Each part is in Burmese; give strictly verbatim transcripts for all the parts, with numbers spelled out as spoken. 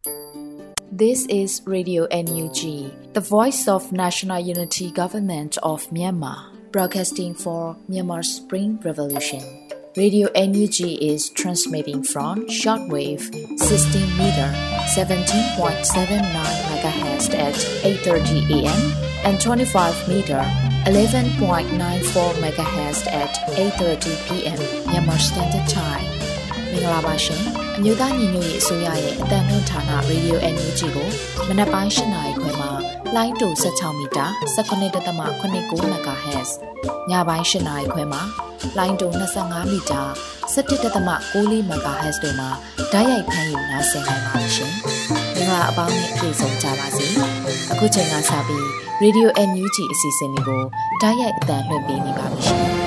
This is Radio N U G, the voice of National Unity Government of Myanmar, broadcasting for Myanmar's Spring Revolution. Radio N U G is transmitting from shortwave sixteen meter seventeen point seven nine megahertz at eight thirty a m and twenty-five meter eleven point nine four megahertz at eight thirty p m Myanmar Standard Time. မင်္ဂလာပါရှင်။မြို့သားညီညွတ်ရေးအစိုးရရဲ့အသံလွှင့်ဌာန Radio N U G ကိုမနက်ပိုင်း၈နာရီခွဲမှာလိုင်းတူ၁၆မီတာ၁၉.၇၉ MHz ညပိုင်း၈နာရီခွဲမှာလိုင်းတူ၂၅မီတာ၁၁.၉၄ MHz တို့မှာဓာတ်ရိုက်ဖမ်းယူနားဆင်နိုင်ပါတယ်ရှင်။မင်္ဂလာအပေါင်းနဲ့ပြည့်စုံကြပါစေ။အခုချိန်ကစပြီး Radio N U G အစီအစဉ်လေးကိုဓာတ်ရိုက်အသံလွှင့်ပေးနေပါပြီရှင်။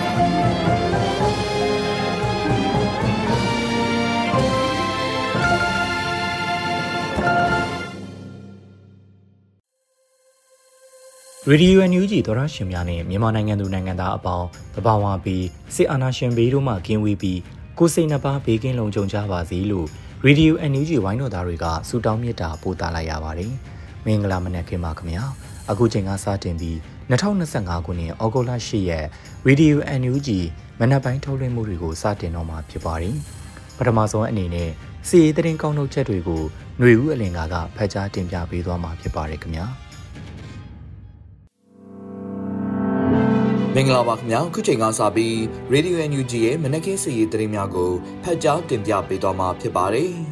Radio N U G သောရရှင်များနဲ့မြန်မာနိုင်ငံသူနိုင်ငံသားအပေါင်းတဘာဝပြီးစစ်အာဏာရှင်ဘေးတို့မှကင်းဝေးပြီးကိုယ်စိတ်နှပါဘေးကင်းလုံခြုံကြပါစေလို့ Radio N U G ဝိုင်းတော်သားတွေကဆုတောင်းမေတ္တာပို့သလိုက်ရပါတယ်။မင်္ဂလာမနက်ခင်းပါခင်ဗျာ။အခုချိန်ကစတင်ပြီး၂၀၂၅ခုနှစ်ဩဂုတ်လ၈ရက် Radio N U G မနက်ပိုင်းထုတ်လွှင့်မှုတွေကိုစတင်တော့မှာဖြစ်ပါတယ်။ပထမဆုံးအနေနဲ့စီရေးသတင်းကောင်းထုတ်ချက်တွေကိုຫນွေဦးအလင်ကကဖတ်ကြားတင်ပြပေးသွားမှာဖြစ်ပါတယ်ခင်ဗျာ။မင်္ဂလာပါခင်ဗျာခုချိန်ကစပြီး Radio N U G ရဲ့မနက်ခင်းစီရေးသတင်းများကိုဖတ်ကြားတင်ပြပေးသွားမှာဖြစ်ပါတယ်။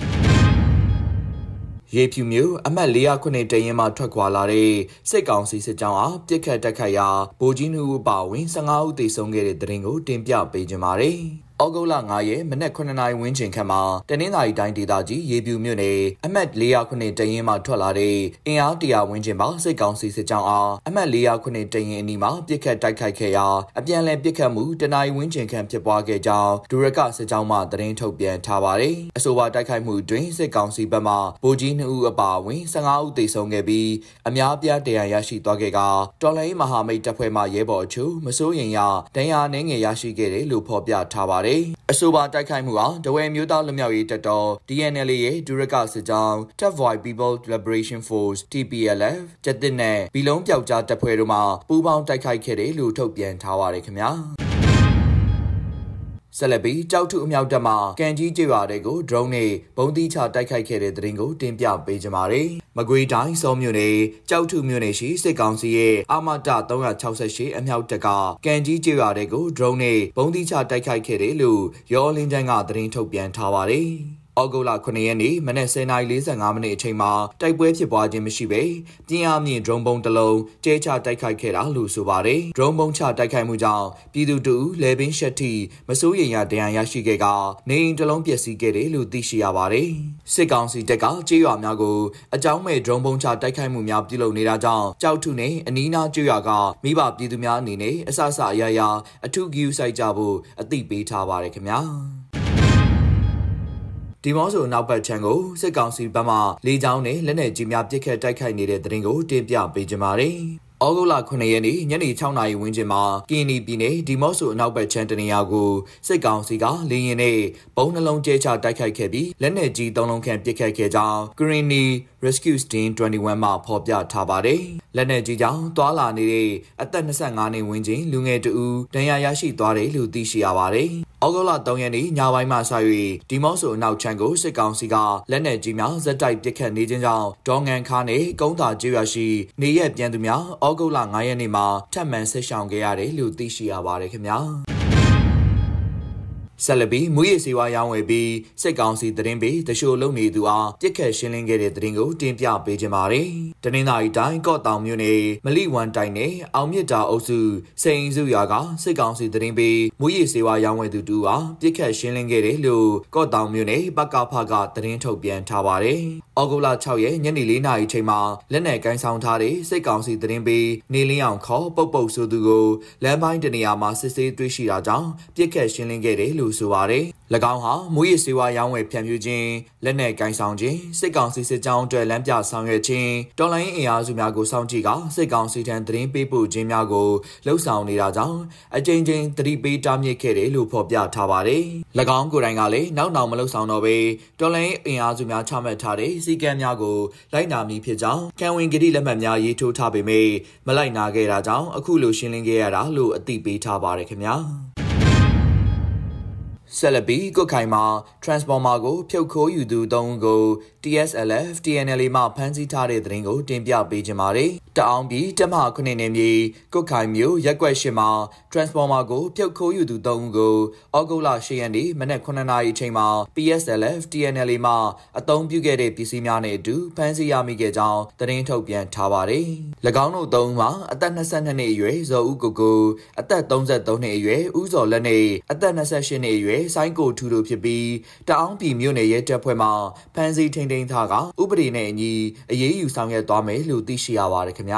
ရေဖြူမြို့အမှတ်၄၀၇တရင်မှထွက်ခွာလာတဲ့စစ်ကောင်စီစစ်ကြောင်းအားပြစ်ခတ်တိုက်ခိုက်ရာဗိုလ်ကြီးနှုတ်ပါဝင်၁၅ဦးသေဆုံးခဲ့တဲ့သတင်းကိုတင်ပြပေးကြပါမယ်။ဩဂုတ်လ၅ရက်မနက်9နာရီဝန်းကျင်ခန့်မှာတနင်္သာရီတိုင်းဒေသကြီးရေပြူမြို့နယ်အမှတ်၄၀၇တရင်မှထွက်လာတဲ့အင်အားတရာဝန်းကျင်ပါစစ်ကောင်စီစစ်ကြောင်းအားအမှတ်၄၀၇တရင်အနီးမှာပြစ်ခတ်တိုက်ခိုက်ခဲ့ရာအပြန်အလှန်ပြစ်ခတ်မှုတနာရီဝန်းကျင်ခန့်ဖြစ်ပွားခဲ့ကြောင်းဒူရကစစ်ကြောင်းမှသတင်းထုတ်ပြန်ထားပါတယ်။အဆိုပါတိုက်ခိုက်မှုတွင်စစ်ကောင်စီဘက်မှဗိုလ်ကြီးနှစ်ဦးအပါအဝင်၁၅ဦးသေဆုံးခဲ့ပြီးအများအပြားတရားရရှိသွားခဲ့ကတော်လှန်ရေးမဟာမိတ်တပ်ဖွဲ့မှရဲဘော်အချို့မစိုးရင်ရဒဏ်ရာနှင်းငယ်ရရှိခဲ့တယ်လို့ဖော်ပြထားပါတယ်။အဆိုပါတိုက်ခိုက်မှုဟာတဝဲမျိုးသားလူမျိုးရေးတပ်တော် D N L A ရဲ့ဒူရကစစ်ကြောင်း Tough Void People Liberation Force T P L F ကျက်တစ်နဲ့ဘီလုံးပျောက်ကြားတပ်ဖွဲ့တို့မှပူးပေါင်းတိုက်ခိုက်ခဲ့တယ်လို့ထုတ်ပြန်ထားပါတယ်ခင်ဗျာ။ဆက်လက်ပြီးကြောက်ထုအမြောက်တပ်မှကန်ကြီးကျေးရွာတွေကို drone နဲ့ဘုံသီးချတိုက်ခိုက်ခဲ့တဲ့သတင်းကိုတင်ပြပေးကြပါမယ်။မကွေးတိုင်းစောမြို့နယ်ကြောက်ထုမြို့နယ်ရှိစစ်ကောင်စီရဲ့အာမတ၃၆၈အမြောက်တပ်ကကန်ကြီးကျေးရွာတွေကို drone နဲ့ဘုံသီးချတိုက်ခိုက်ခဲ့တယ်လို့ရောလင်းကျန်းကသတင်းထုတ်ပြန်ထားပါတယ်။ဩဂုတ်လခုနှစ်ရက်နေ့မနက်၁၀နာရီ၄၅မိနစ်အချိန်မှာတိုက်ပွဲဖြစ်ပွားခြင်းမရှိဘဲပြင်းအားမြင့် drone ပုံတစ်လုံးကျဲချတိုက်ခိုက်ခဲ့တာလို့ဆိုပါတယ်။ drone ပုံချတိုက်ခိုက်မှုကြောင့်ပြည်သူတို့လေပင်ရှက်တီမစိုးရိမ်ရဒဏ်ရာရရှိခဲ့ကနေအိမ်တစ်လုံးပျက်စီးခဲ့တယ်လို့သိရှိရပါတယ်။စစ်ကောင်စီတပ်ကကျေးရွာများကိုအကြောင်းမဲ့ drone ပုံချတိုက်ခိုက်မှုများပြုလုပ်နေတာကြောင့်ကြောက်ထုနဲ့အနီးနားကျေးရွာကမိဘပြည်သူများအနေနဲ့အဆအဆအရာရာအထူးဂရုစိုက်ကြဖို့အသိပေးထားပါတယ်ခင်ဗျာ။ဒီမော့ဆိုနောက်ပတ်ချမ်းကိုစစ်ကောင်စီဘက်မှလေကြောင်းနဲ့လက်နက်ကြီးများပစ်ခတ်တိုက်ခိုက်နေတဲ့သတင်းကိုတင်ပြပေးကြပါမယ်။ဩဂုတ်လခုနှစ်ရက်နေ့ညနေ၆နာရီဝန်းကျင်မှာကင်းနီပြည်နယ်ဒီမော့ဆိုအနောက်ဘက်ချမ်းတနေရာကိုစစ်ကောင်စီကလေရင်နဲ့ဘုံနှလုံးကျဲချတိုက်ခိုက်ခဲ့ပြီးလက်နက်ကြီးသုံးလုံးခန့်ပစ်ခတ်ခဲ့ကြောင်း Greeny Rescue Team ၂၁မှာဖော်ပြထားပါတယ်။လက်နက်ကြီးကြောင့်သွာလာနေတဲ့အသက်၂၅နှစ်ဝန်းကျင်လူငယ်တဦးဒဏ်ရာရရှိသွားတယ်လို့သိရှိရပါတယ်။ဩဂုတ်လ၃ရက်နေ့ညပိုင်းမှာစ၍ဒီမော့ဆိုအနောက်ချမ်းကိုစစ်ကောင်စီကလက်နက်ကြီးများဇက်တိုက်ပစ်ခတ်နေခြင်းကြောင့်ဒေါငန်ခါနဲ့ကုန်းသာကျေးရွာရှိနေရက်ပြန်သူများဩဂုတ်လ၅ရက်နေ့မှာထပ်မံဆက်ရှောင်ခဲ့ရတယ်လို့သိရှိရပါတယ်ခင်ဗျာ။ဆက်လက်ပြီးမူရည်စေဝါရောင်းဝယ်ပြီးစစ်ကောင်စီသတင်းပေးတရှို့လုံနေသူအားပြစ်ခတ်ရှင်းလင်းခဲ့တဲ့သတင်းကိုတင်ပြပေးကြပါမယ်။တနင်္သာရီတိုင်းကော့တောင်မြို့နယ်မလိဝမ်တိုင်းနယ်အောင်မြစ်တာအုပ်စုစိန်စုရွာကစစ်ကောင်စီသတင်းပေးမူရည်စေဝါရောင်းဝယ်သူတူအားပြစ်ခတ်ရှင်းလင်းခဲ့တယ်လို့ကော့တောင်မြို့နယ်ပကဖကသတင်းထုတ်ပြန်ထားပါတယ်။ဩဂုတ်လ၆ရက်ညနေ၄နာရီချိန်မှာလက်နက်ကိုင်းဆောင်ထားတဲ့စစ်ကောင်စီသတင်းပေးနေလင်းအောင်ခေါ်ပုတ်ပုတ်ဆိုသူကိုလမ်းပိုင်းတနေရာမှာစစ်ဆေးတွေ့ရှိတာကြောင့်ပြစ်ခတ်ရှင်းလင်းခဲ့တယ်လို့လို့ဆိုပါတယ်။၎င်းဟာမူရစ်စေဝါရောင်းဝယ်ဖြန့်ဖြူးခြင်းလက်နက်ကိုင်ဆောင်ခြင်းစစ်ကောင်စီစစ်ကြောင်းအတွက်လမ်းပြဆောင်ရွက်ခြင်းတော်လှန်ရေးအင်အားစုများကိုစောင့်ကြည့်ကစစ်ကောင်စီထံသတင်းပေးပို့ခြင်းများကိုလှုံ့ဆော်နေတာကြောင့်အကြိမ်ကြိမ်သတိပေးတားမြစ်ခဲ့တယ်လို့ဖော်ပြထားပါတယ်။၎င်းကိုယ်တိုင်ကလည်းနောက်နောက်မလှုံ့ဆော်တော့ပဲတော်လှန်ရေးအင်အားစုများချမှတ်ထားတဲ့စည်းကမ်းများကိုလိုက်နာမည်ဖြစ်ကြောင်းကံဝင်ဂတိလက်မှတ်များရေးထိုးထားပေမဲ့မလိုက်နာခဲ့တာကြောင့်အခုလိုရှင်းလင်းခဲ့ရတာလို့အသိပေးထားပါတယ်ခင်ဗျာဆက်လက်ပြီးကုတ်ခိုင်မှာ Transformer ကိုဖြုတ်ခိုးယူသူသုံးဦးကို T S L F T N L A မှဖမ်းဆီးထားတဲ့သတင်းကိုတင်ပြပေးကြပါမယ်။တအောင်ပြည်တမခုနှစ်နေမြေကုတ်ခိုင်မြို့ရက်ကွက်ရှိမှာ Transformer ကိုဖြုတ်ခိုးယူသူသုံးဦးကိုဩဂုတ်လ၈ရက်နေ့မနက်ခုနှစ်နာရီအချိန်မှာ P S L F T N L A မှအသုံးပြုခဲ့တဲ့ပစ္စည်းများနဲ့အတူဖမ်းဆီးရမိခဲ့ကြောင်းသတင်းထုတ်ပြန်ထားပါတယ်။၎င်းတို့သုံးဦးမှာအသက်၂၂နှစ်အရွယ်ဇော်ဦးကိုကိုအသက်၃၃နှစ်အရွယ်ဦးဇော်လက်နဲ့အသက်၂၈နှစ်အရွယ်ဆိုင်းကိုထူတို့ဖြစ်ပြီးတအောင်ပြည်မြို့နယ်ရဲတပ်ဖွဲ့မှဖမ်းဆီးထိန်းသိမ်းထားကဥပဒေနဲ့အညီအရေးယူဆောင်ရွက်သွားမယ်လို့သိရှိရပါတယ်ခင်ဗျာ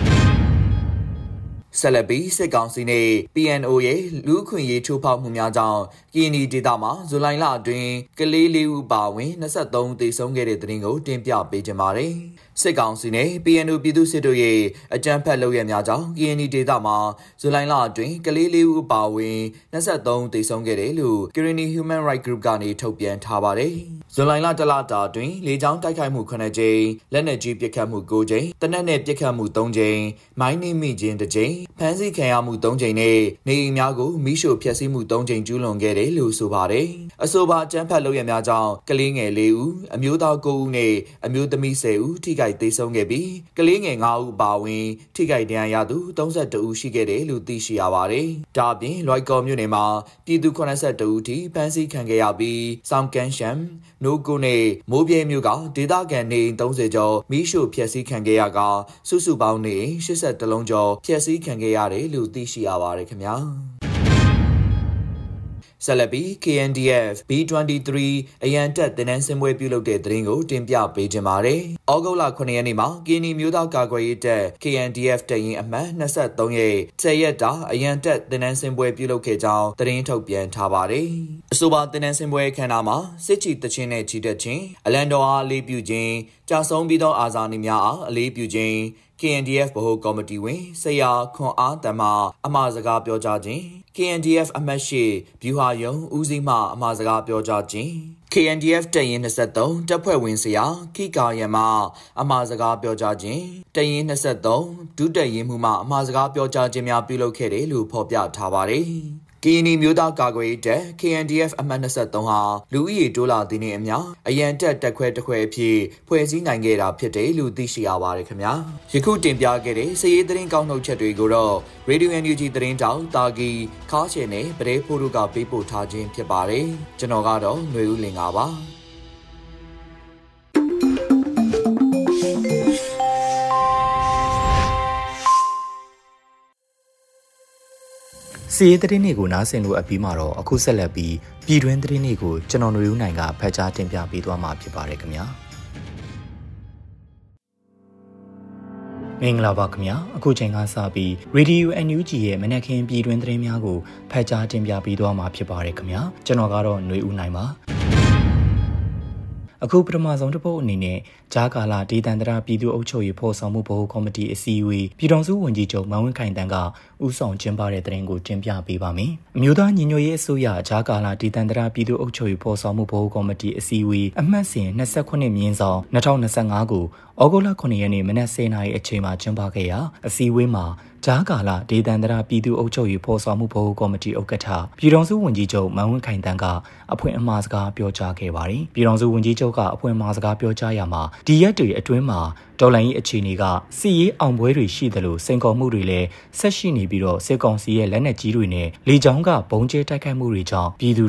ဆက်လက်ပြီးစစ်ကောင်စီနဲ့ P N O ရဲ့လူ့အခွင့်အရေးချိုးဖောက်မှုများကြောင့်ကရင်နီဒေသမှာဇူလိုင်လအတွင်းကလေးလေးဦးပါဝင်၂၃ဦးသေဆုံးခဲ့တဲ့သတင်းကိုတင်ပြပေးကြပါမယ်။စစ်ကောင်စီနဲ့ P N O ပြည်သူ့စစ်တို့ရဲ့အကြမ်းဖက်လုပ်ရများကြောင့်ကရင်နီဒေသမှာဇူလိုင်လအတွင်းကလေးလေးဦးပါဝင်၂၃ဦးသေဆုံးခဲ့တယ်လို့ Kirini Human Rights Group ကနေထုတ်ပြန်ထားပါတယ်။ဇူလိုင်လတလတာအတွင်းလေကြောင်းတိုက်ခိုက်မှုခုနှစ်ကြိမ်လက်နက်ကြီးပစ်ခတ်မှု၉ကြိမ်တနက်နဲ့ပစ်ခတ်မှု၃ကြိမ်မိုင်းနှင်းမိခြင်းတစ်ကြိမ်ဖမ်းဆီးခံရမှု၃ကြိမ်နဲ့နေအိမ်များကိုမိရှို့ဖျက်ဆီးမှု၃ကြိမ်ကျူးလွန်ခဲ့တယ်လို့ဆိုပါတယ်။အဆိုပါအကြမ်းဖက်လုပ်ရများကြောင့်ကလေးငယ်၄ဦးအမျိုးသား၉ဦးနဲ့အမျိုးသမီး၁၀ဦးထိခိုက်သေဆုံးခဲ့ပြီးကလေးငယ်၅ဦးပါဝင်ထိခိုက်ဒဏ်ရာရသူ၃၁ဦးရှိခဲ့တယ်လို့သိရှိရပါတယ်။ဒါအပြင်လွိုက်ကော်မြို့နယ်မှာပြည်သူ၇၁ဦးထိဖမ်းဆီးခံခဲ့ရပြီးစောင်းကန်ရှမ်နိုကိုနဲ့မိုးပြဲမြို့ကဒေသခံနေအိမ်၃၀ကျော်မိရှို့ဖျက်ဆီးခံခဲ့ရကစုစုပေါင်းနေအိမ်၈၁လုံးကျော်ဖျက်ဆီးခံခဲ့ရတယ်လို့သိရှိရပါတယ်ခင်ဗျာဆက်လက်ပြီး K N D F B twenty-three အရန်တက်တင်နန်းစင်ပွဲပြုလုပ်တဲ့သတင်းကိုတင်ပြပေးကြပါမယ်။ဩဂုတ်လခုနှစ်ရက်နေ့မှာကရင်နီမျိုးသားကာကွယ်ရေးတပ် K N D F တပ်ရင်းအမှတ်၂၃ရဲ့ဆယ်ရက်တာအရန်တက်တင်နန်းစင်ပွဲပြုလုပ်ခဲ့ကြောင်းသတင်းထုတ်ပြန်ထားပါတယ်။အဆိုပါတင်နန်းစင်ပွဲခမ်းနားမှာစစ်ချီတချင်းနဲ့ချီတက်ခြင်းအလံတော်အားအလေးပြုခြင်းကြာဆုံးပြီးသောအာဇာနည်များအားအလေးပြုခြင်း K N D F ဗဟိုကော်မတီဝင်ဆရာခွန်အားတမအမှားစကားပြောကြားခြင်း K N D F အမှတ်၈ဗျူဟာယုံဦးစီးမှအမှားစကားပြောကြားခြင်း K N D F တပ်ရင်း၂၃တပ်ဖွဲ့ဝင်ဆရာခိကာယမအမှားစကားပြောကြားခြင်းတပ်ရင်း၂၃ဒုတပ်ရင်းမှုမှအမှားစကားပြောကြားခြင်းများပြုလုပ်ခဲ့တယ်လို့ဖော်ပြထားပါတယ်ကရင်နီမျိုးသားကာကွယ်ရေးတပ် K N D F အမှတ်၂၃ဟာလူဦးရေတိုးလာသည်နှင့်အမျှအရန်တက်တက်ခွဲတစ်ခွဲအဖြစ်ဖွဲ့စည်းနိုင်ခဲ့တာဖြစ်တယ်လို့သိရှိရပါတယ်ခင်ဗျာယခုတင်ပြခဲ့တဲ့စည်ရေးသတင်းကောက်နှုတ်ချက်တွေကိုတော့ Radio N U G သတင်းတောင်တာဂီခါချင်နဲ့ပရဲဖိုးတို့ကပေးပို့ထားခြင်းဖြစ်ပါတယ်ကျွန်တော်ကတော့ຫນွေဦးလင်ပါစီရေးသတင်းတွေကိုနားဆင်လို့အပြီးမှာတော့အခုဆက်လက်ပြီးပြည်တွင်းသတင်းတွေကိုကျွန်တော်ຫນွေဦးနိုင်ကဖတ်ကြားတင်ပြပေးသွားမှာဖြစ်ပါတယ်ခင်ဗျာမင်္ဂလာပါခင်ဗျာအခုချိန်ကစပြီး Radio N U G ရဲ့မနက်ခင်းပြည်တွင်းသတင်းများကိုဖတ်ကြားတင်ပြပေးသွားမှာဖြစ်ပါတယ်ခင်ဗျာကျွန်တော်ကတော့ຫນွေဦးနိုင်ပါအခုပထမဆုံးတစ်ပုတ်အနေနဲ့ဂျာကာလာဒေသန္တရပြည်သူ့အုပ်ချုပ်ရေးဖော်ဆောင်မှုဗဟိုကော်မတီအစည်းအဝေးပြည်ထောင်စုဝန်ကြီးချုပ်မန်ဝင်းခိုင်တန်းကဦးဆောင်ကျင်းပတဲ့သတင်းကိုတင်ပြပေးပါမယ်။အမျိုးသားညီညွတ်ရေးအစိုးရဂျာကာလာဒေသန္တရပြည်သူ့အုပ်ချုပ်ရေးဖော်ဆောင်မှုဗဟိုကော်မတီအစည်းအဝေးအမှတ်စဉ်၂၉မြင်းဆောင်၂၀၂၅ကိုဩဂုတ်လခုနှစ်ရက်နေ့မနက်၁၀နာရီအချိန်မှာကျင်းပခဲ့ရာအစည်းအဝေးမှာဂျာကာလာဒေသန္တရပြည်သူ့အုပ်ချုပ်ရေးဖော်ဆောင်မှုဗဟိုကော်မတီဥက္ကဋ္ဌပြည်ထောင်စုဝန်ကြီးချုပ်မန်ဝင်းခိုင်တန်းကအဖွင့်အမှားစကားပြောကြားခဲ့ပါတယ်။ပြည်ထောင်စုဝန်ကြီးချုပ်ကအဖွင့်အမှားစကားပြောကြားရမှာဒီရက်တွေအတွင်းမှာဒေါ်လာရေးအခြေအနေကစီရေးအောင်ပွဲတွေရှိတယ်လို့စိန်ခေါ်မှုတွေလည်းဆက်ရှိနေပြီးတော့စစ်ကောင်စီရဲ့လက်နက်ကြီးတွေနဲ့လေကြောင်းကဘုံကျဲတိုက်ခိုက်မှုတွေကြောင့်ပြည်သူတွေ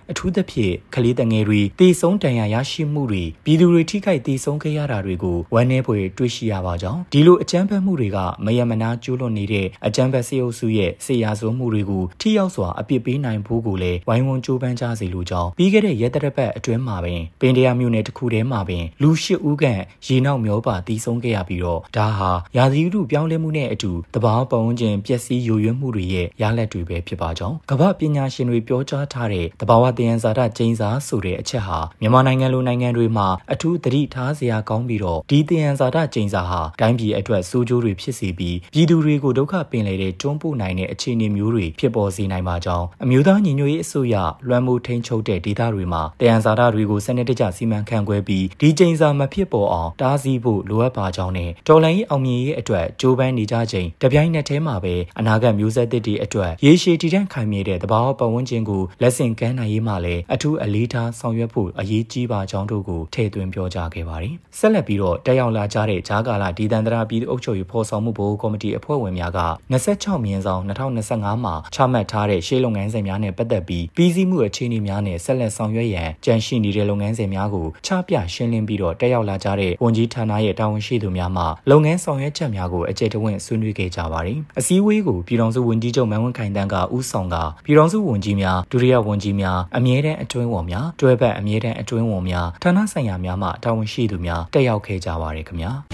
အထူးသဖြင့်ကလေးငယ်တွေတေဆုံးတန်ရာရရှိမှုတွေပြည်သူတွေထိခိုက်တေဆုံးခဲ့ရတာတွေကိုဝမ်းနည်းဖွယ်တွေ့ရှိရပါကြောင်းဒီလိုအကြမ်းဖက်မှုတွေကမယမနာကျူးလွန်နေတဲ့အကြမ်းဖက်စစ်အုပ်စုရဲ့စစ်ရာဇဝတ်မှုတွေကိုထိရောက်စွာအပြစ်ပေးနိုင်ဖို့ကိုလည်းဝိုင်းဝန်းကြိုးပမ်းကြစေလိုကြောင်းပြီးခဲ့တဲ့ရက်သတ္တပတ်အတွင်းမှာပင်ပင်တရာမြို့နယ်တစ်ခုထဲမှာပင်လူရှစ်ဦးခန့်ရေနောက်မျောပါတီးဆုံးခဲ့ရပြီးတော့ဒါဟာရာသီဥတုပြောင်းလဲမှုနဲ့အတူတဘာပတ်ဝန်းကျင်ပျက်စီးယိုယွင်းမှုတွေရဲ့ရလဒ်တွေပဲဖြစ်ပါကြောင်းကမ္ဘာပညာရှင်တွေပြောကြားထားတဲ့တဘာဝသယံဇာတကျိန်းစာဆိုတဲ့အချက်ဟာမြန်မာနိုင်ငံလိုနိုင်ငံတွေမှာအထူးသတိထားစရာကောင်းပြီးတော့ဒီသယံဇာတကျိန်းစာဟာတိုင်းပြည်အတွက်ဆိုးကျိုးတွေဖြစ်စေပြီးပြည်သူတွေကိုဒုက္ခပင်လေတဲ့တွန်းပို့နိုင်တဲ့အခြေအနေမျိုးတွေဖြစ်ပေါ်စေနိုင်ပါကြောင်းအမျိုးသားညီညွတ်ရေးအစိုးရလွှမ်းမိုးထိန်းချုပ်တဲ့ဒေသတွေမှာသယံဇာတတွေကိုစနစ်တကျစီမံခန့်ခွဲပြီးဒီကျိန်းစာမဖြစ်ပေါ်အောင်တားဆီးဖို့လိုအပ်ပါကြောင်းနဲ့တော်လှန်ရေးအောင်မြင်ရေးအတွက်ကြိုးပမ်းနေကြချိန်တပြိုင်နက်တည်းမှာပဲအနာဂတ်မျိုးဆက်သစ်တွေအတွက်ရေရှည်တည်တံ့ခိုင်မြဲတဲ့တဘာဝပတ်ဝန်းကျင်ကိုလက်ဆင့်ကမ်းနိုင်ရေးမှာလည်းအထူးအလေးထားဆောင်ရွက်ဖို့အရေးကြီးပါကြောင်းတို့ကိုထည့်သွင်းပြောကြားခဲ့ပါတယ်။ဆက်လက်ပြီးတော့တက်ရောက်လာကြတဲ့ဂျာကာလာဒီတန်တရာပြည်သူ့အုပ်ချုပ်ရေးဖော်ဆောင်မှုဘိုးကော်မတီအဖွဲ့ဝင်များက၂၆မြင်းဆောင်၂၀၂၅မှာချမှတ်ထားတဲ့ရှေ့လုပ်ငန်းစဉ်များနဲ့ပတ်သက်ပြီးပြည်စည်းမှုအခြေအနေများနဲ့ဆက်လက်ဆောင်ရွက်ရန်ကြံရှိနေတဲ့လုပ်ငန်းစဉ်များကိုချပြရှင်းလင်းပြီးတော့တက်ရောက်လာကြတဲ့ဝန်ကြီးဌာနရဲ့တာဝန်ရှိသူများမှလုပ်ငန်းဆောင်ရွက်ချက်များကိုအကျယ်တဝင့်ဆွေးနွေးခဲ့ကြပါတယ်။အစည်းအဝေးကိုပြည်ထောင်စုဝန်ကြီးချုပ်မန်းဝင်းခိုင်တန်းကဦးဆောင်ကပြည်ထောင်စုဝန်ကြီးများဒုတိယဝန်ကြီးများအမြဲတမ်းအတွင်းဝန်များတွဲဘက်အမြဲတမ်းအတွင်းဝန်များဌာနဆိုင်ရာများမှတာဝန်ရှိသူများတက်ရောက်ခဲ့ကြပါတယ်ခင်ဗျာ။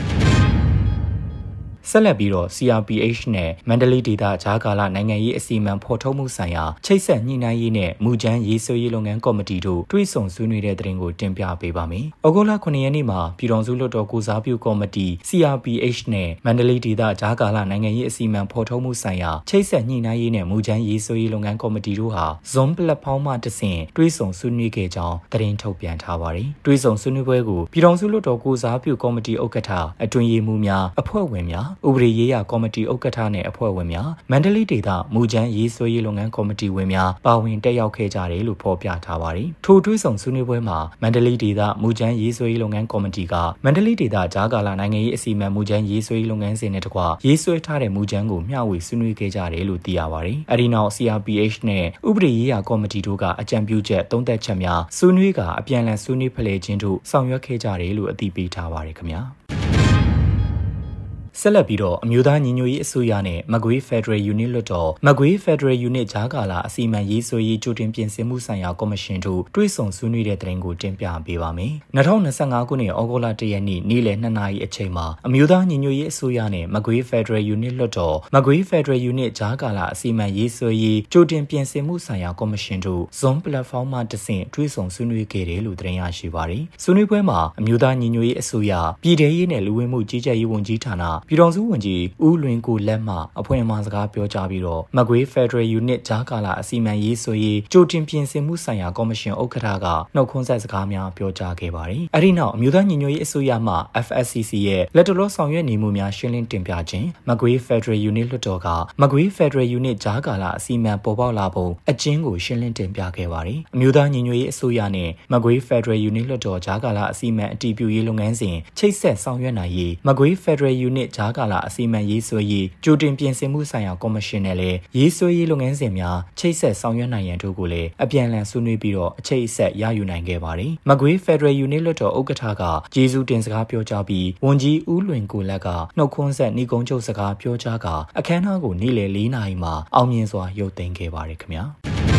ဆက်လက်ပြီးတော့ C R P H နဲ့မန္တလေးဒေသဂျာကာလာနိုင်ငံရေးအစီအမံဖော်ထုတ်မှုဆိုင်ရာချိတ်ဆက်ညှိနှိုင်းရေးနဲ့မူကြမ်းရေးဆွဲရေးလုပ်ငန်းကော်မတီတို့တွဲဆုံဆွေးနွေးတဲ့သတင်းကိုတင်ပြပေးပါမယ်။ဩဂုတ်လခုနှစ်ရက်နေ့မှာပြည်ထောင်စုလွှတ်တော်ကိုစားပြုကော်မတီ C R P H နဲ့မန္တလေးဒေသဂျာကာလာနိုင်ငံရေးအစီအမံဖော်ထုတ်မှုဆိုင်ရာချိတ်ဆက်ညှိနှိုင်းရေးနဲ့မူကြမ်းရေးဆွဲရေးလုပ်ငန်းကော်မတီတို့ဟာ Zoom platform မှာတဆင့်တွဲဆုံဆွေးနွေးခဲ့ကြောင်းသတင်းထုတ်ပြန်ထားပါတယ်။တွဲဆုံဆွေးနွေးပွဲကိုပြည်ထောင်စုလွှတ်တော်ကိုစားပြုကော်မတီဥက္ကဋ္ဌအတွင်းရေးမှူးများအဖွဲ့ဝင်များဥပဒေရေးရာကော်မတီဥက္ကဋ္ဌနဲ့အဖွဲ့ဝင်များမန္တလေးဒေသမူကြမ်းရေးဆွဲရေးလုပ်ငန်းကော်မတီဝင်များပါဝင်တက်ရောက်ခဲ့ကြတယ်လို့ဖော်ပြထားပါတယ်။ထိုတွဲဆုံဆွေးနွေးပွဲမှာမန္တလေးဒေသမူကြမ်းရေးဆွဲရေးလုပ်ငန်းကော်မတီကမန္တလေးဒေသဂျာကာလာနိုင်ငံရေးအစီအမံမူကြမ်းရေးဆွဲရေးလုပ်ငန်းစဉ်နဲ့တကွရေးဆွဲထားတဲ့မူကြမ်းကိုမျှဝေဆွေးနွေးခဲ့ကြတယ်လို့သိရပါတယ်။အဲဒီနောက် C R P H နဲ့ဥပဒေရေးရာကော်မတီတို့ကအကြံပြုချက်သုံးသပ်ချက်များဆွေးနွေးကအပြန်အလှန်ဆွေးနွေးဖလှယ်ခြင်းတို့ဆောင်ရွက်ခဲ့ကြတယ်လို့အသိပေးထားပါတယ်ခင်ဗျာ။ဆက်လက်ပြီးတော့အမျိုးသားညီညွတ်ရေးအစိုးရနဲ့မကွေး Federal Unit လွှတ်တော်မကွေး Federal Unit ဂျာကာလာအစီအမံရေးဆွဲရေးကြိုတင်ပြင်ဆင်မှုဆိုင်ရာကော်မရှင်တို့တွဲဆုံဆွေးနွေးတဲ့သတင်းကိုတင်ပြပေးပါမယ်။၂၀၂၅ခုနှစ်ဩဂုတ်လ၁ရက်နေ့နေ့လယ်နှစ်နာရီအချိန်မှာအမျိုးသားညီညွတ်ရေးအစိုးရနဲ့မကွေး Federal Unit လွှတ်တော်မကွေး Federal Unit ဂျာကာလာအစီအမံရေးဆွဲရေးကြိုတင်ပြင်ဆင်မှုဆိုင်ရာကော်မရှင်တို့ Zoom platform မှာတဆင့်တွဲဆုံဆွေးနွေးခဲ့တယ်လို့သတင်းရရှိပါတယ်။ဆွေးနွေးပွဲမှာအမျိုးသားညီညွတ်ရေးအစိုးရပြည်ထရေးနဲ့လူဝင်မှုကြီးကြပ်ရေးဝန်ကြီးဌာနပြည်ထောင်စုဝန်ကြီးဦးလွင်ကိုလက်မှအဖွင့်အမှားစကားပြောကြားပြီးတော့မကွေး Federal Unit ဂျာကာလာအစီအမံရေးဆွဲရေးကြိုတင်ပြင်ဆင်မှုဆိုင်ရာကော်မရှင်ဥက္ကဋ္ဌကနှုတ်ခွန်းဆက်စကားများပြောကြားခဲ့ပါတယ်။အဲဒီနောက်အမျိုးသားညီညွတ်ရေးအစိုးရမှ F S C C ရဲ့လက်တလောဆောင်ရွက်နေမှုများရှင်းလင်းတင်ပြခြင်းမကွေး Federal Unit လွှတ်တော်ကမကွေး Federal Unit ဂျာကာလာအစီအမံပေါ်ပေါက်လာပုံအကျဉ်းကိုရှင်းလင်းတင်ပြခဲ့ပါတယ်။အမျိုးသားညီညွတ်ရေးအစိုးရနဲ့မကွေး Federal Unit လွှတ်တော်ဂျာကာလာအစီအမံအတည်ပြုရေးလုပ်ငန်းစဉ်ချိတ်ဆက်ဆောင်ရွက်နိုင်ရေးမကွေး Federal Unit ဂျာကာလာအစီအမံရေးဆွဲရေးကြိုတင်ပြင်ဆင်မှုဆိုင်ရာကော်မရှင်နဲ့လည်းရေးဆွဲရေးလုပ်ငန်းစဉ်များချိတ်ဆက်ဆောင်ရွက်နိုင်ရန်တို့ကိုလည်းအပြန်အလှန်ဆွေးနွေးပြီးတော့အချိတ်အဆက်ရယူနိုင်ခဲ့ပါတယ်။မကွေး Federal Unit လွှတ်တော်ဥက္ကဋ္ဌကကျေးဇူးတင်စကားပြောကြားပြီးဝန်ကြီးဦးလွင်ကိုလက်ကနှုတ်ခွန်းဆက်နှီးကုန်းချုပ်စကားပြောကြားကအခမ်းအနားကိုနေ့လယ်၄နာရီမှာအောင်မြင်စွာရုပ်သိမ်းခဲ့ပါတယ်ခင်ဗျာ။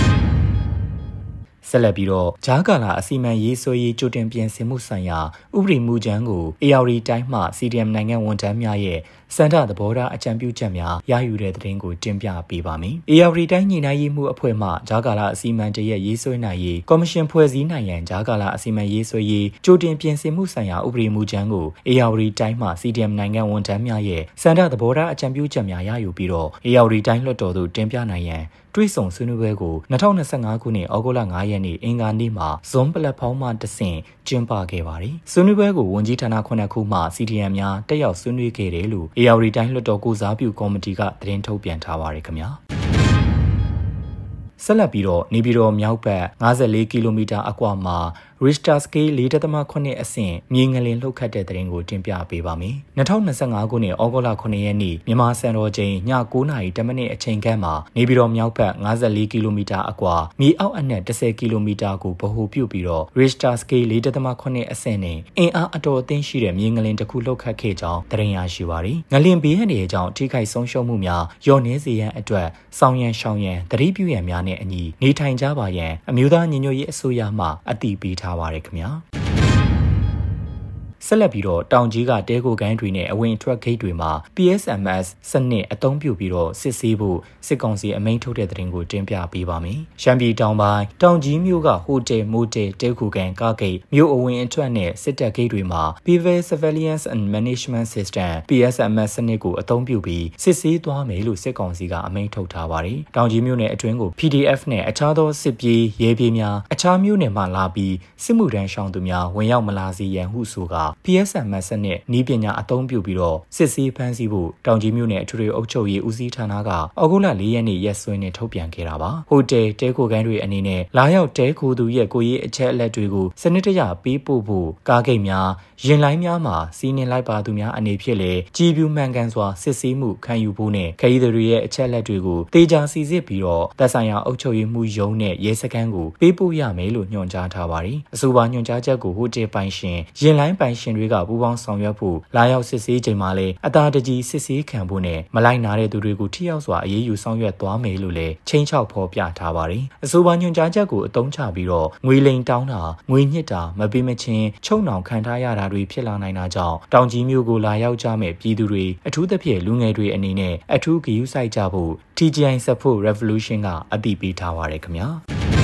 ဆက်လက်ပြီးတော့ဂျာကာလာအစီအမံရေးဆွဲရေးကြိုတင်ပြင်ဆင်မှုဆိုင်ရာဥပဒေမူကြမ်းကို A R D တိုင်းမှ C D M နိုင်ငံဝန်ထမ်းများရဲ့စန္ဒသဘောထားအကြံပြုချက်များရယူတဲ့သတင်းကိုတင်ပြပေးပါမယ်။ A R D တိုင်းညှိနှိုင်းရေးမှုအဖွဲ့မှဂျာကာလာအစီအမံတရက်ရေးဆွဲနိုင်ရေးကော်မရှင်ဖွဲ့စည်းနိုင်ရန်ဂျာကာလာအစီအမံရေးဆွဲရေးကြိုတင်ပြင်ဆင်မှုဆိုင်ရာဥပဒေမူကြမ်းကို A R D တိုင်းမှ C D M နိုင်ငံဝန်ထမ်းများရဲ့စန္ဒသဘောထားအကြံပြုချက်များရယူပြီးတော့ A R D တိုင်းလွှတ်တော်သို့တင်ပြနိုင်ရန်တွဲဆုံဆွေးနွေးပွဲကို၂၀၂၅ခုနှစ်ဩဂုတ်လ၅ရက်နေ့အင်္ဂါနေ့မှာ Zoom platform မှာတဆင့်ကျင်းပခဲ့ပါတယ်။ဆွေးနွေးပွဲကိုဝန်ကြီးဌာနခုနှစ်ခုမှ C D M များတက်ရောက်ဆွေးနွေးခဲ့တယ်လို့ A R D တိုင်းလွှတ်တော်ကိုစားပြုကော်မတီကသတင်းထုတ်ပြန်ထားပါတယ်ခင်ဗျာ။ဆက်လက်ပြီးတော့နေပြည်တော်မြောက်ဘက်၅၄ကီလိုမီတာအကွာမှာ Richter scale လေးဒသမခုနှစ်အဆင့်မြေငလင်လှုပ်ခတ်တဲ့သတင်းကိုတင်ပြပေးပါမယ်။၂၀၂၅ခုနှစ်ဩဂုတ်လခုနှစ်ရက်နေ့မြန်မာစံတော်ချိန်ည9နာရီတစ်မိနစ်အချိန်ခန့်မှာနေပြည်တော်မြောက်ဘက်၅၄ကီလိုမီတာအကွာမြေအောက်အနက်၁၀ကီလိုမီတာကိုဗဟိုပြုပြီးတော့ Richter scale လေးဒသမခုနှစ်အဆင့်နဲ့အင်အားအတော်အသင့်ရှိတဲ့မြေငလင်တစ်ခုလှုပ်ခတ်ခဲ့ကြောင်းသတင်းရရှိပါသည်။ငလင်ဘေးရန်တွေကြောင့်ထိခိုက်ဆုံးရှုံးမှုများလျော့နည်းစေရန်အတွက်စောင်းရန်ရှောင်းရန်သတိပြုရန်များနဲ့အညီနေထိုင်ကြပါရန်အမျိုးသားညီညွတ်ရေးအစိုးရမှအတည်ပြုထားပါရခင်ဗျာဆက်လက်ပြီးတော့တောင်ကြီးကတဲကိုကိုင်းတွေနဲ့အဝင်ထွက်ဂိတ်တွေမှာ P S M S စနစ်အသုံးပြုပြီးတော့စစ်ဆေးဖို့စစ်ကောင်စီအမိန့်ထုတ်တဲ့သတင်းကိုတင်ပြပေးပါမယ်။ရှမ်းပြည်တောင်ပိုင်းတောင်ကြီးမြို့ကဟိုတယ်မိုတယ်တဲကိုကိုင်းကားဂိတ်မြို့အဝင်အထွက်နဲ့စစ်တပ်ဂိတ်တွေမှာ P V Surveillance and Management System P S M S စနစ်ကိုအသုံးပြုပြီးစစ်ဆေးသွားမယ်လို့စစ်ကောင်စီကအမိန့်ထုတ်ထားပါတယ်။တောင်ကြီးမြို့နယ်အတွင်းကို P D F နဲ့အခြားသောစစ်ပြေးရဲပြေးများအခြားမြို့နယ်မှလာပြီးစစ်မှုထမ်းရှောင်သူများဝင်ရောက်မလာစေရန်ဟုဆိုကP S M S နဲ့နီးပညာအသုံးပြုပြီးတော့စစ်ဆေးဖမ်းဆီးဖို့တောင်ကြီးမြို့နယ်အထွေထွေအုပ်ချုပ်ရေးဦးစီးဌာနကဩဂုတ်လ၄ရက်နေ့ရက်စွဲနဲ့ထုတ်ပြန်ခဲ့တာပါဟိုတယ်တဲကိုကိုင်းတွေအနေနဲ့လာရောက်တဲကိုသူရဲ့ကိုရေးအချက်အလက်တွေကိုစနစ်တကျပေးပို့ဖို့ကားဂိတ်များရင်လိုင်းများမှာစီးနှင်လိုက်ပါသူများအနေဖြင့်လည်းကြည်ပြူမှန်ကန်စွာစစ်ဆေးမှုခံယူဖို့နဲ့ခရီးသည်တွေရဲ့အချက်အလက်တွေကိုတေချာစီစစ်ပြီးတော့သက်ဆိုင်ရာအုပ်ချုပ်ရေးမှုရုံးနဲ့ရဲစခန်းကိုပေးပို့ရမယ်လို့ညွှန်ကြားထားပါတယ်အဆိုပါညွှန်ကြားချက်ကိုဟိုတယ်ပိုင်ရှင်ရင်လိုင်းပိုင်ရှင်တွေကပူးပေါင်းဆောင်ရွက်ဖို့လာရောက်စစ်ဆေးချိန်မှာလည်းအသာတကြီးစစ်ဆေးခံဖို့နဲ့မလိုက်နာတဲ့သူတွေကိုထိရောက်စွာအရေးယူဆောင်ရွက်သွားမယ်လို့လည်းချိန်ချောက်ဖော်ပြထားပါတယ်အဆိုပါညွှန်ကြားချက်ကိုအသုံးချပြီးတော့ငွေလိမ်တောင်းတာငွေညှစ်တာမပေးမချင်းချုံနှောင်ခံထားရတာတွေဖြစ်လာနိုင်တာကြောင့်တောင်ကြီးမြို့ကိုလာရောက်ကြမဲ့ပြည်သူတွေအထူးသဖြင့်လူငယ်တွေအနေနဲ့အထူးဂရုစိုက်ကြဖို့ T G I Support Revolution ကအတည်ပြုထားပါတယ်ခင်ဗျာ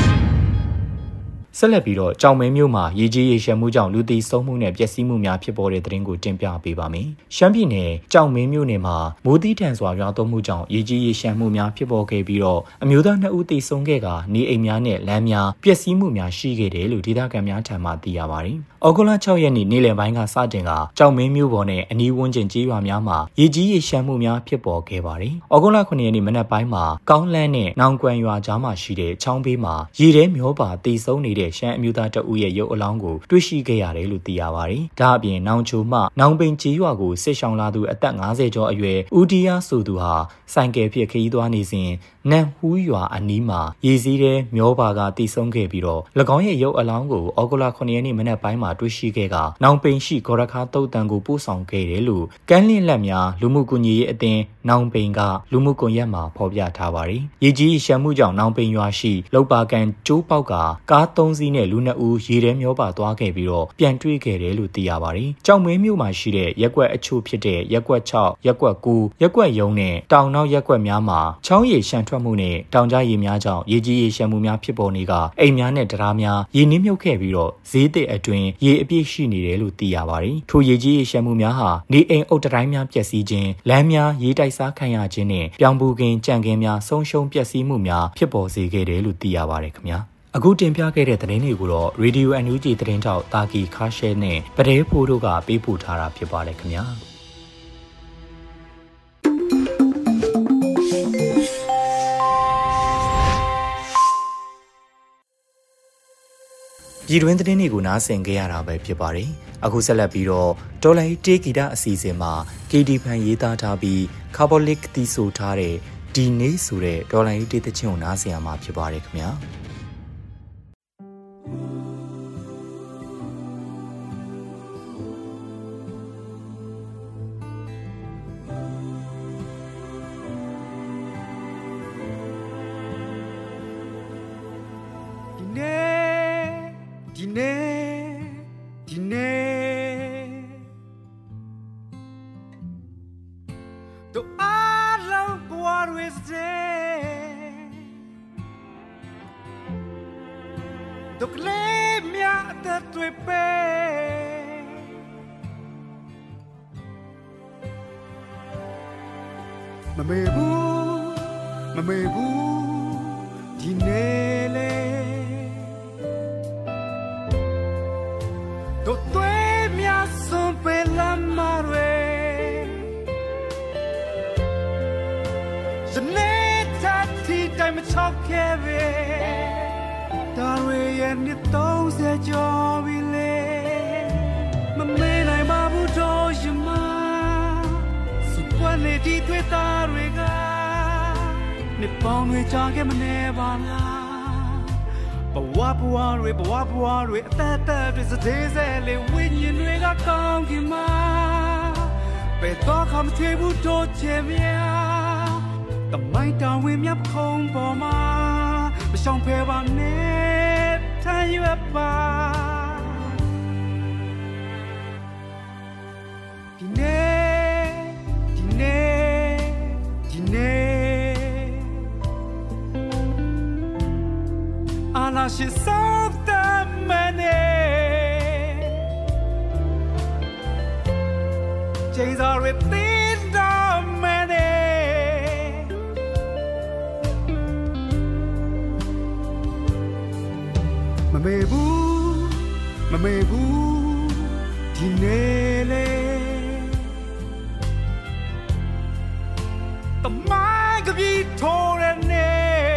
ဆက်လက်ပြီးတော့ကြောင်မဲမြို့မှာရေကြီးရေရှမ်းမှုကြောင့်လူသေဆုံးမှုနဲ့ပျက်စီးမှုများဖြစ်ပေါ်တဲ့သတင်းကိုတင်ပြပေးပါမယ်။ရှမ်းပြည်နယ်ကြောင်မဲမြို့နယ်မှာမိုးသီးထန်စွာရွာသွန်းမှုကြောင့်ရေကြီးရေရှမ်းမှုများဖြစ်ပေါ်ခဲ့ပြီးတော့အမျိုးသားနှစ်ဦးသေဆုံးခဲ့ကနေအိမ်များနဲ့လမ်းများပျက်စီးမှုများရှိခဲ့တယ်လို့ဒေသခံများထံမှသိရပါတယ်။ဩဂုတ်လ၆ရက်နေ့နေ့လယ်ပိုင်းကစတင်ကကြောင်မဲမြို့ပေါ်နဲ့အနီးဝန်းကျင်ကျေးရွာများမှာရေကြီးရေရှမ်းမှုများဖြစ်ပေါ်ခဲ့ပါတယ်။ဩဂုတ်လခုနှစ်ရက်နေ့မနက်ပိုင်းမှာကောင်းလန်းနဲ့နောင်ကွမ်ရွာကြားမှာရှိတဲ့ချောင်းဘေးမှာရေထဲမျောပါသေဆုံးနေတဲ့ရှမ်းအမျိုးသားတအုပ်ရဲ့ရုပ်အလောင်းကိုတွေ့ရှိခဲ့ရတယ်လို့သိရပါတယ်။ဒါအပြင်နောင်ချိုမှနောင်ပိန်ကျေးရွာကိုစစ်ဆောင်လာသူအသက်၅၀ကျော်အရွယ်ဦးဒီယာဆိုသူဟာဆိုင်ကယ်ဖြင့်ခရီးသွားနေစဉ်နန်ဟူးရွာအနီးမှာရေစီးထဲမျောပါကတိဆုံးခဲ့ပြီးတော့၎င်းရဲ့ရုပ်အလောင်းကိုဩဂုတ်လခုနှစ်ရက်နေ့မနက်ပိုင်းမှာတွေ့ရှိခဲ့ကနောင်ပိန်ရှိဂေါ်ရခါတုတ်တန်ကိုပို့ဆောင်ခဲ့တယ်လို့ကမ်းလင်းလက်များလူမှုကူညီရေးအသင်းနောင်ပိန်ကလူမှုကွန်ရက်မှာဖော်ပြထားပါတယ်။ရေကြီးရှမ်းမှုကြောင့်နောင်ပိန်ရွာရှိလောက်ပါကန်ကျိုးပေါက်ကကားသုံးစီးနဲ့လူနှစ်ဦးရေထဲမျောပါသွားခဲ့ပြီးတော့ပြန်တွေ့ခဲ့တယ်လို့သိရပါတယ်။ကြောင်မဲမြို့မှာရှိတဲ့ရက်ကွက်အချို့ဖြစ်တဲ့ရက်ကွက်၆ရက်ကွက်၉ရက်ကွက်ရုံးနဲ့တောင်နောက်ရက်ကွက်များမှာချောင်းရေရှမ်းထွက်မှုနဲ့တောင်ကြားရေများကြောင့်ရေကြီးရေရှမ်းမှုများဖြစ်ပေါ်နေကအိမ်များနဲ့တရားများရေနစ်မြုပ်ခဲ့ပြီးတော့ဈေးသစ်အတွင်းရေအပြည့်ရှိနေတယ်လို့သိရပါတယ်။ထိုရေကြီးရေရှမ်းမှုများဟာနေအိမ်အုပ်တိုင်းများပျက်စီးခြင်းလမ်းများရေတိုက်စားခံရခြင်းနဲ့ပြောင်းပူကင်ကြံကင်းများဆုံးရှုံးပျက်စီးမှုများဖြစ်ပေါ်စေခဲ့တယ်လို့သိရပါတယ်ခင်ဗျာ။အခုတင်ပြခဲ့တဲ့သတင်းတွေကိုတော့ Radio N U G သတင်းတောက်တာကီခါရှဲနဲ့ပဒဲဖိုးတို့ကပေးပို့ထားတာဖြစ်ပါတယ်ခင်ဗျာပြည်တွင်းသတင်းတွေကိုနားဆင်ကြရတာပဲဖြစ်ပါတယ်အခုဆက်လက်ပြီးတော့တော်လိုင်းတေးဂီတအစီအစဉ်မှာ K D ဖန်ရေးသားထားပြီး Carbolic တီးဆိုထားတဲ့ဒီနေ့ဆိုတဲ့တော်လိုင်းတေးသချင်းကိုနားဆင်ရမှာဖြစ်ပါတယ်ခင်ဗျာဒီနေ့ဒီနေ့တို့အားလုံးဘဝတွေစေတို့ကလေးမြတ်တဲ့တွေ့ပဲမမေဘူးမမေဘူးဒီနေ့လေတို့တွေ့မြတ်စွန်ပဲလာမရဲစနေတတ်တီတိုင်းမချောက်ခဲ့ပဲဒါရရဲ့နှစ်သုံးဆယ်ကျော်ပြီလေမမေးနိုင်ပါဘူးတော့ရမစုပွက်လေဒီတွေ့တာတွေကနှစ်ပေါင်းတွေကြာခဲ့မနေပါလားဘဝဘဝတွေဘဝဘဝတွေအသက်သက်တွေစတဲ့စဲလေဝိညာဉ်တွေကကောင်းကင်မှာဘယ်တော့မှမတွေ့ဘူးတော့ချင်မြာတမိုင်းတောင်ဝင်မြခုံးပေါ်မှာမရှောင်ဖယ်ပါနဲ့ထိုင်ရွက်ပါဒီနေ့ဒီနေ့ဒီနေ့အာနာရှိစောတမနေချိန်စာရတဲ့တော်မနေမမေဘူးမမေဘူးဒီနေ့လေတမိုင်းကပြီးထိုးရနေ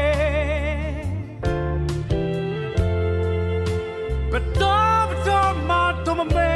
ဘတ်တော်ဘတ်တော်မတော်မမေ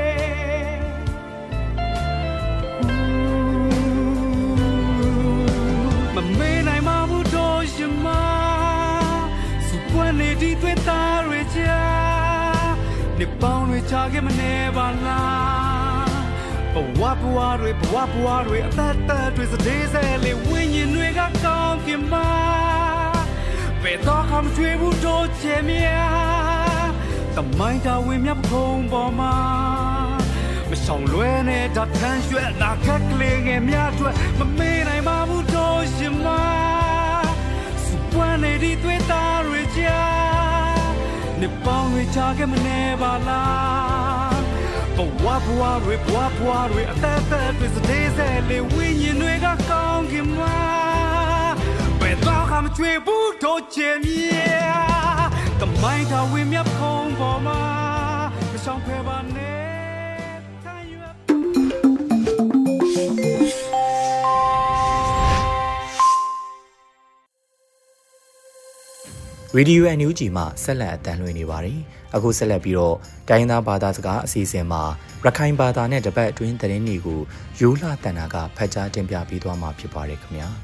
မမေနိုင်မဘူးတော့ရမစုပွင့်လေဒီတွေ့တာတွေကြာနှစ်ပေါင်းတွေကြာခဲ့မနေပါလားဘဝဘဝတွေဘဝဘဝတွေအသက်သက်တွေစတဲ့စဲလေဝိညာဉ်တွေကကောင်းကင်မှာဘယ်တော့မှမတွေ့ဘူးတော့ချင်မြာတမိုင်းတာဝင်မြခုံးပေါ်မှာမဆောင်လွဲနဲ့ဓာတ်ထမ်းရွက်နာခက်ကလေးငယ်များအတွက်မမေ့နိုင်ပါဘူးတော့ရှင်မစုပွင့်နေဒီတွေ့တာတွေကြာနှစ်ပေါင်းတွေကြာခဲ့မနေပါလားဘဝဘဝတွေဘဝဘဝတွေအသက်သက်တွေစတဲ့စဲလေဝိညာဉ်တွေကကောင်းကင်မှာဘယ်တော့မှမတွေ့ဘူးတော့ချင်မြာတမိုင်းတာဝင်မြခုံးပေါ်မှာမဆောင်ဖယ်ပါနဲ့ရေဒီယို အန် ယူ ဂျီ မှဆက်လက်အသံလွှင့်နေပါတယ်။အခုဆက်လက်ပြီးတော့တိုင်းသားဘာသာစကားအစီအစဉ်မှာရခိုင်ဘာသာနဲ့တပတ်အတွင်းသတင်းတွေကိုရိုးလှတန်တာကဖတ်ကြားတင်ပြပေးသွားမှာဖြစ်ပါတယ်ခင်ဗျာ။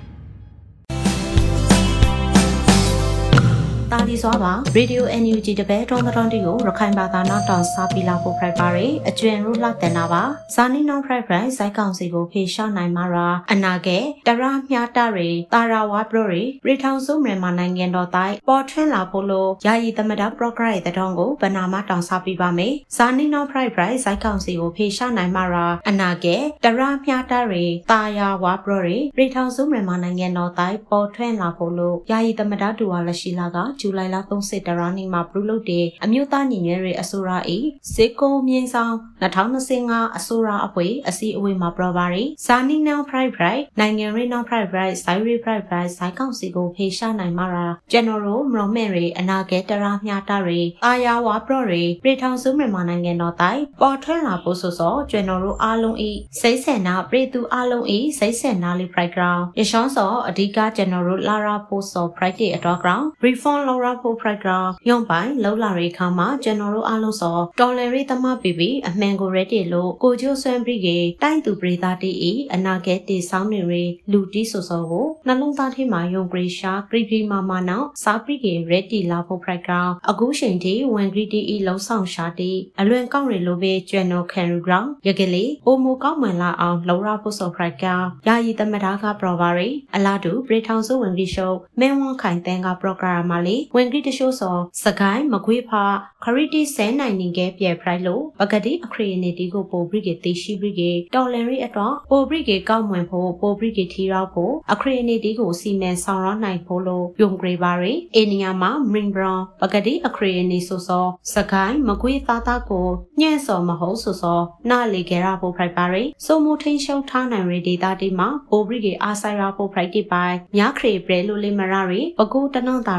တာဒီစွာပါရေဒီယို အန် ယူ ဂျီ တပတ်တုံးတုံးတီကိုရခိုင်ဘာသာနောက်တောင်စားပြီးလာဖို့ဖိုက်ပါရယ်အကျွင်ရိုးလှတန်တာပါဇာနီနောင်ဖရိုက်ဖရိုက်ဇိုက်ကောင်စီကိုဖေရှားနိုင်မှာရာအနာကဲတရမြားတရီတာရာဝါပရိုရီရေထောင်စုမြန်မာနိုင်ငံတော်တိုင်းပေါ်ထွန်းလာဖို့လို့ယာယီသမဒပရိုဂရက်တဲ့တောင်းကိုဗနာမတောင်စားပြီးပါမယ်ဇာနီနောင်ဖရိုက်ဖရိုက်ဇိုက်ကောင်စီကိုဖေရှားနိုင်မှာရာအနာကဲတရမြားတရီတာရာဝါပရိုရီရေထောင်စုမြန်မာနိုင်ငံတော်တိုင်းပေါ်ထွန်းလာဖို့လို့ယာယီသမဒဒူဝါလရှိလာကဇူလိုင်လသုံးဆယ်တရာနေ့မှာပြုလုပ်တဲ့အမျိုးသားညီညွတ်ရေးအစိုးရ၏စေကုံမြင်းဆောင်၂၀၂၅အစိုးရအဖွဲ့အစည်းအဝေးမှာပြောပါရယ်ဇာနီနောင်ဖရိုက်ဖရိုက်နိုင်ငံရေးနောင်ဖရိုက်ဖရိုက်ဇိုင်ရီဖရိုက်ဖရိုက်ဇိုင်ကောင်စီကိုဖေရှားနိုင်မှာရာကျွန်တော်တို့မရောမဲ့ရီအနာဂတ်တရာမြတာရီအာယာဝါပရော်ရီပြည်ထောင်စုမြန်မာနိုင်ငံတော်တိုင်းပေါ်ထွန်းလာဖို့ဆိုစောကျွန်တော်တို့အားလုံး၏စိတ်ဆန္ဒပြည်သူအားလုံး၏စိတ်ဆန္ဒလေးဖရိုက်ဂရောင်းရရှောင်းစောအဓိကကျွန်တော်တို့လာရာဖို့စောဖရိုက်တီအတော်ဂရောင်း reform လောရာဖို့ဖရိုက်ဂရောင်းညွန်ပိုင်လောက်လာရီခါမှာကျွန်တော်တို့အားလုံးစောတော်လရီသမပီပီအမှန်ကိုရတဲ့လို့ကိုကျိုးဆွမ်းပြီးကေတိုက်သူပရိသတ်တီ၏အနာဂတ်တီဆောင်းနေရီလူတီဆိုစောကိုနှလုံးသားထဲမှာယုံဂရီရှာဂရီဂရီမာမာနောက်စာပရိကေရတီလာဖို့ဖရိုက်ဂရောင်းအခုချိန်ထိဝန်ဂရီတီ၏လုံဆောင်ရှာတီအလွန်ကောင်းရီလိုပဲကျွမ်းတော်ခံရူဂရောင်းရကလေးအိုမိုကောင်းမှန်လာအောင်လောရာဖို့စောဖရိုက်ဂရောင်းယာယီသမဒါကပရောပါရီအလားတူပရိထောင်စုဝန်ဂရီရှုံမင်းဝန်းခိုင်တန်းကပရိုဂရမ်မှာလေဝန်ဂရီတရှိုးစောစကိုင်းမကွေးဖာခရီတီဆဲနိုင်နေကဲပြဲဖရိုက်လို့ပကတိအခရီနေတီကိုပိုပရိကေတေရှိပရိကေတော်လန်ရီအတွက်ပိုပရိကေကောက်မွန်ဖို့ပိုပရိကေထီရောက်ဖို့အခရီနေတီကိုစီမံဆောင်ရနိုင်ဖို့လို့ယုံဂရီပါရီအိနီယာမှာမင်းဘရောင်ပကတိအခရီနေဆိုစောစကိုင်းမကွေးသားသားကိုညံ့စောမဟုတ်ဆိုစောနာလေကေရာဖို့ဖရိုက်ပါရီစိုးမှုထိန်ရှုံထားနိုင်ရီဒေတာတီမှာပိုပရိကေအာဆိုင်ရာဖို့ဖရိုက်တီပိုင်မြခရီပရဲလိုလေမရာရီပကူတနောင်တာရီအေ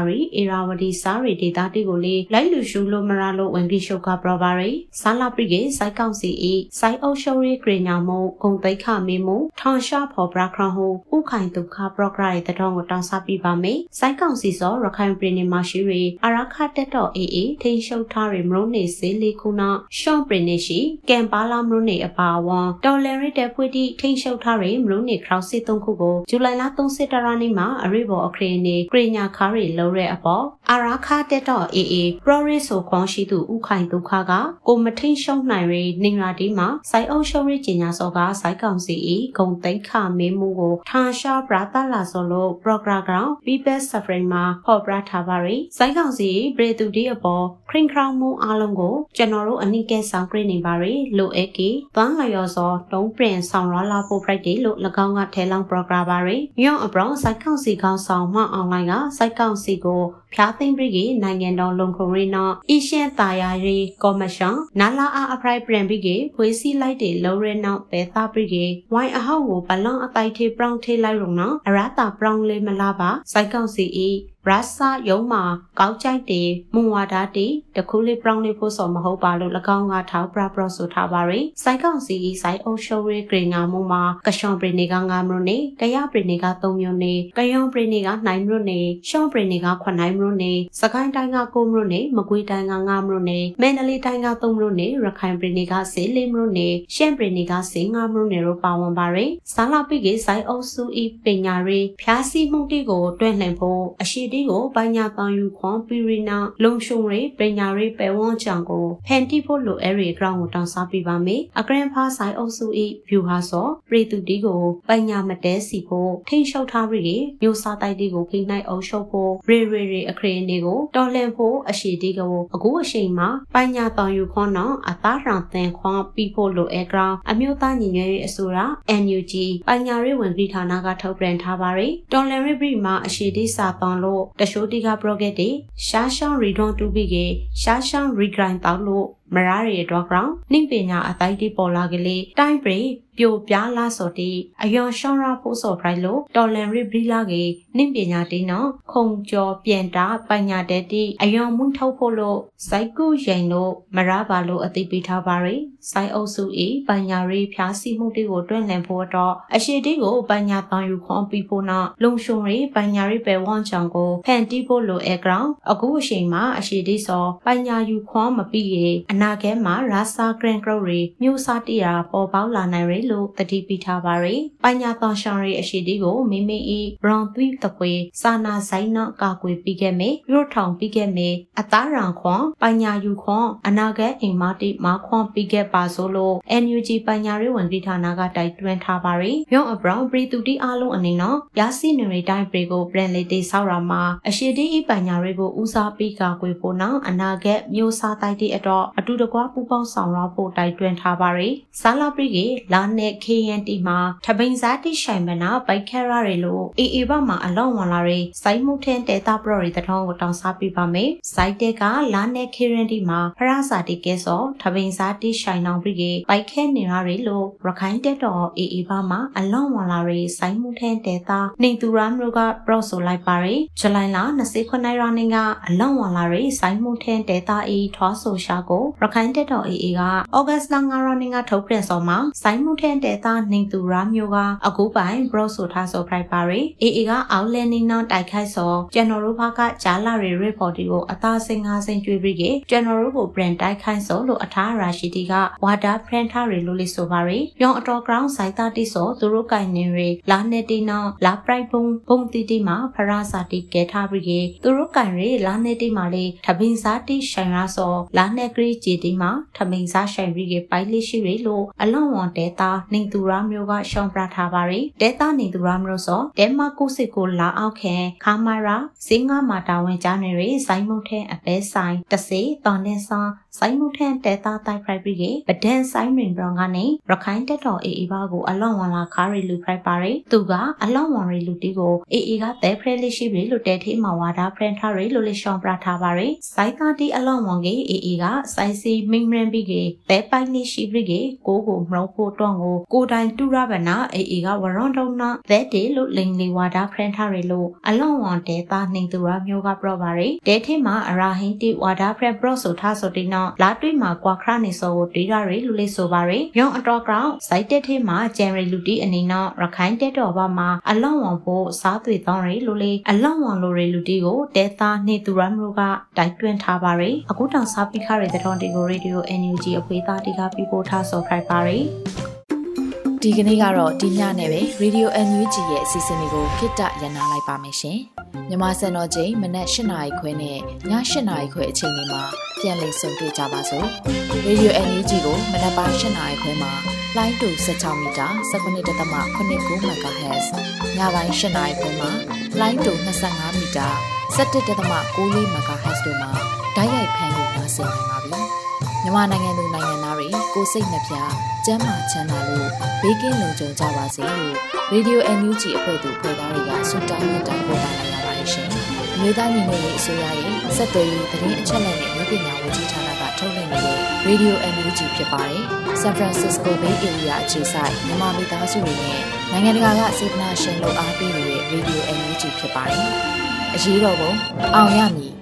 Irawadi Sari Data Tigoli, Lailu Shulo Maralo when Bishoka Bravari, Sala Brigade, Sai Council E, Sai Oshori Grenamo, Kongtaika Memo, Tansha Pobra Kraho, Ukain to Caprocrai the Tongo Tansapi Bame, Sai Council or Rakan Brini Mashiri, Araka Teto E, Tensho Tari Mrone, Sili Kuna, Sean Brineshi, Gambala Mrone Apawa, Dolary Deputy, Tensho Tari, Mrone Krausi Tonkugo, July Laton Sitaranima, Arrivo Okrene, Grenya Kari, Lore Apo, Araka Teto E, Broriso Kwanshitu, Ukain Dukaga, Go Matin Nairi, Ninradima, Sai Oshori Gina Soga, Sai Council E, Kongtaika Memugo, Tansha Brata La Solo, Brogragra, Bibes Safrema, Pobra Tavari, Sai Council, Bredu Diabo, Kring Crown Mo Alongo, General Anike Sankrini Bari, Lo Eki, Van Layoso, Don't Prince Sound Rala for Friday, Lo Laganga Telang Prograbari, Young Abroad, Sai Council Council, Ma Online, Sai Council Go, Piating Brigade, Nangendo Longcorina, Ishan Tayari, Commission, Nala A Upright Brand Brigade, Puisi Lighted, Lorena, Betha Brigade, Why a How, Balong a Taiti Brown Taylor Luna, Arata Brown Le Malaba, Sai Council E. Rasa Yoma, Gauchai de, Muwada de, the Kuli Brownly Puso Mahobalo, Lagonga Taubra Broso Tabari, Sai Council, Sai Oshori, Gringa Muma, Kashon Briniga Mrone, Gaya Briniga Tomyone, Gayon Briniga Naimrone, Shon Briniga Quanaimrone, Sakai Danga Gomrone, Magui Danga Mrone, Menali Danga Tomrone, Rakai Briniga Sili Mrone, Shem Briniga Singa Mrone, Pawambari, Sala Pigi, Sai Osu E. Pinyari, Piasi Montigo, Dwenlempo, Ashi. Digo, Banya Tayu Kwan Pirina, Long Shungre, Benyari, Pewon Chango, Pentipolo area ground on Sapibame, a grandpa side also eat Puhaso, Bretu Digo, Banya Matesipo, Tin Shotari, Yosata Digo, Pinai Oshopo, Rere a crane digo, Dolempo, a she digo, a go shema, Banya Tayu Kwana, a Taran Than Kwan, Pipolo Egra, a Mutani Asura, N U G, Banyari when Vitanaga Topran Tabari, Dolary Brima, a she disapon. The Shodiga Brogade, Shashan Redon to Bigay, Shashan Regrind Paulo, Marari Dogground, Nimpina a Taiti Polagale, Time Bray, Pio Piala Soti, a young Shonra Poso Prilo, Dolan Brilage, Nimpina Dino, Kong Jo Pienta, Panya Dedi, a young Munto Polo, Saiku Jano, Marabalo at the Bitabari, Sai Osu E, Banyari, Piasi Mutigo, Drenland Porto, a Shedigo, Banyatan you con people na, Longshore, Banyari Bewan Chango, Pentipolo Eground, a go shema, a shediso, Banya you con a big Nagema, Rasa Grand Glory, New Satia, Bobaula Narelo, the Tipitabari, Banyatan Shari Ashidigo, Mimi E, Brown Tweet the way, Sana Saina Gagwe Bigame, Your Town Bigame, Ataran Kwan, Banya you Kwan, Anaga in Mati Makwan Bige Basolo, N U G Banyari when Vitanaga died when Tabari, Young a brown breed to the Alo Anino, Yasi Nuri Dime Brego, Brandley de Saurama, Ashidi Banyarigo, Usa Pika Guipona, Anaga, New Satati at all. Do the Guapu Sound Rapo Died Tabari, Sala Brigade, Lane K and Dima, Tabinzati Shamana by Cararello, E. Ibama along Walare, Simultan Data Brori the tongue with Sapi Bame, Saiteka, Lane K and Dima, Parasati Geso, Tabinzati Shina Brigade, by Ken Nirarello, Rakain Dedo, E. Ibama along Walare, Simultan Data, Ninturam Ruga, Broso Libari, Jalila, Nasekonai Runninga, along Walare, Simultan Data E. Tosso Shago. Rakante to Ega, August Langaroninga Topres Oma, Simultan Data Nintu Ram Yoga, Agubai, Broso Taso Pripari, Ega, Outlandina Daikaiso, General Paka, Jalari Reportigo, Ata Singa Century Brigade, General Brand Daikaiso, Lo Atara Shitiga, Wada Prentari Lulisovari, Young Ato Ground Saita Tiso, Turukai Nere, La Netina, La Pripung, Puntitima, Parasati Geta Brigade, Turukai, La Netimale, Tabinsati Shiraso, La Negri. Jidima, Taminsa Shamri, Piley Shirilo, along one data, Ninturam Yoga, Shampra Tabari, Data Ninturam Roso, Dema Kusiko La Auke, Kamara, Singa Mata when January, Simultan a best sign, the say, Donesa, Simultan Data Type Brigade, but then Simon Brongani, Rakain Deto E. Ibago, along one la Kari Lu Prepare, Tuga, along one Lutigo, E. Iga, the Prelishi Luteti Mawada, Prentari, Luli Shampra Tabari, Saitati along one gay, E. Iga, Sai စီမင်းမရန်ဘီကေတဲပိုင်နီရှိဘီကေကိုကိုမရောဖို့တွန်းကိုကိုတိုင်တူရဗနာအေအေကဝရွန်တုံနာဒဲတေလို့လိန်လီဝါဒါဖရန်ထားရီလို့အလွန်ဝန်တဲသားနှိမ်သူရမျိုးကပရောပါရီတဲထဲမှာအရာဟင်းတီဝါဒါဖရန်ပရောဆိုထားဆိုတိနော်လာတွေ့မှာကွာခရနေစောကိုတီရရီလူလေးဆိုပါရီရောင်းအတော်ကောင်စိုက်တက်ထဲမှာဂျန်ရီလူတီအနေနော်ရခိုင်တက်တော်ဘာမှာအလွန်ဝန်ဖို့စားသွေသောရီလူလေးအလွန်ဝန်လိုရီလူတီကိုတဲသားနှိမ်သူရမျိုးကတိုက်တွန်းထားပါရီအခုတောင်စားပိခရတဲ့တော်တီကိုရေဒီယို အန် ယူ ဂျီ အဖွေသားတီကပြပို့ထားဆိုဖိုက်ပါရီဒီကနေ့ကတော့ဒီညနဲ့ပဲ Radio အန် ယူ ဂျီ ရဲ့အစီအစဉ်လေးကိုခਿੱတရနာလိုက်ပါမယ်ရှင်။မြန်မာစံတော်ချိန်မနက်၈နာရီခွဲနဲ့ည၈နာရီခွဲအချိန်တွေမှာပြန်လည်ဆုံတွေ့ကြပါစို့။ Radio အန် ယူ ဂျီ ကိုမနက်ပိုင်း၈နာရီခွဲမှာလိုင်းတူ၁၆မီတာ၁၉.၇၉ MHz ညပိုင်း၈နာရီခွဲမှာလိုင်းတူ၂၅မီတာ၁၁.၉၄ MHz တို့မှာဓာတ်ရိုက်ဖမ်းလို့နိုင်စေနိုင်ပါပြီ။မြန်မာနိုင်ငံသူနိုင်ငံသားတွေကိုစိတ်နှပြကျန်းမာချမ်းသာလို့ဘေးကင်းလုံခြုံကြပါစေလို့ Radio အန် ယူ ဂျီ အဖွဲ့သူဖွဲ့သားတွေကဆုတောင်းမြတ်တာပို့တာလာရပါတယ်ရှင်။အမျိုးသားညီညွတ်ရေးအစိုးရရဲ့စက်သွေးရေးသတင်းအချက်အလက်နဲ့လူပညာဝန်ကြီးဌာနကထုတ်လွှင့်နေတဲ့ Radio အန် ယူ ဂျီ ဖြစ်ပါတယ်။ San Francisco Bay Area အခြေစိုက်မြန်မာမိသားစုတွေနဲ့နိုင်ငံတကာကစေတနာရှင်လို့အားပေးနေတဲ့ Radio အန် ယူ ဂျီ ဖြစ်ပါတယ်။အရေးတော်ပုံအောင်ရမည်